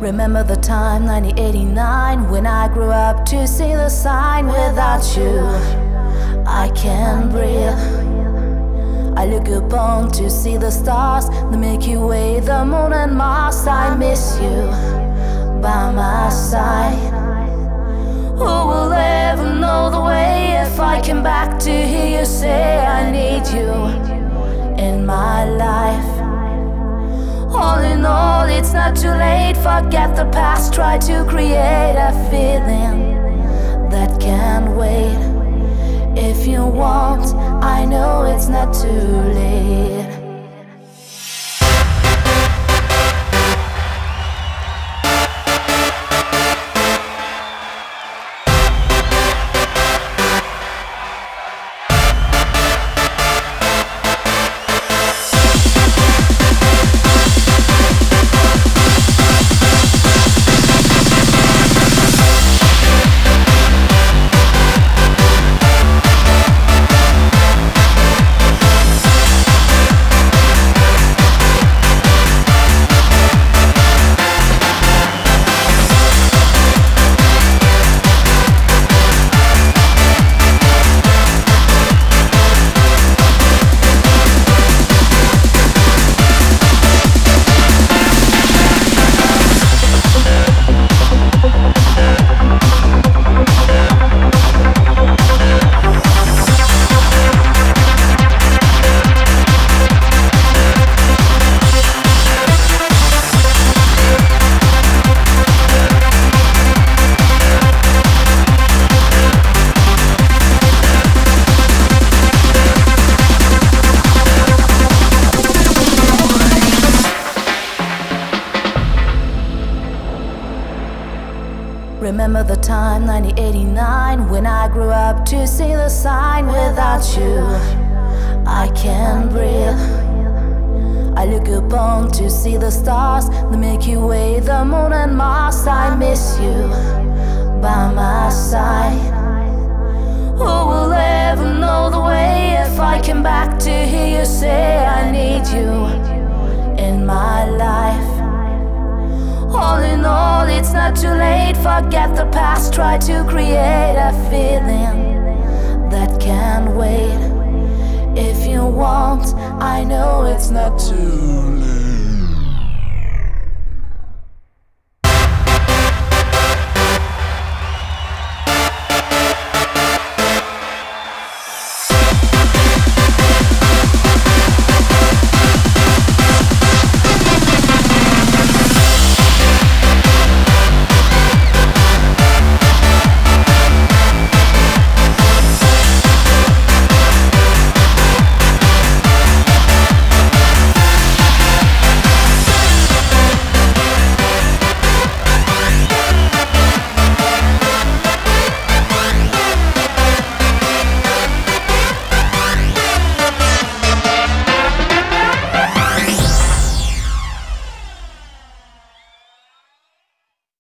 Remember the time, 1989, when I grew up to see the sign. Without you, I can't breathe. I look upon to see the stars, the Milky Way, the moon and Mars. I miss you by my side. Who will ever know the way if I came back to hear you say I need you in my life? All in all, it's not too late. Forget the past, try to create a feeling that can't wait. If you want, I know it's not too late. Remember the time, 1989, when I grew up to see the sign. Without you, I can't breathe. I look upon to see the stars, the Milky Way, the moon and Mars. I miss you by my side. Who will ever know the way if I came back to hear you say I need you in my life? All in all, it's not too late. Forget the past, try to create a feeling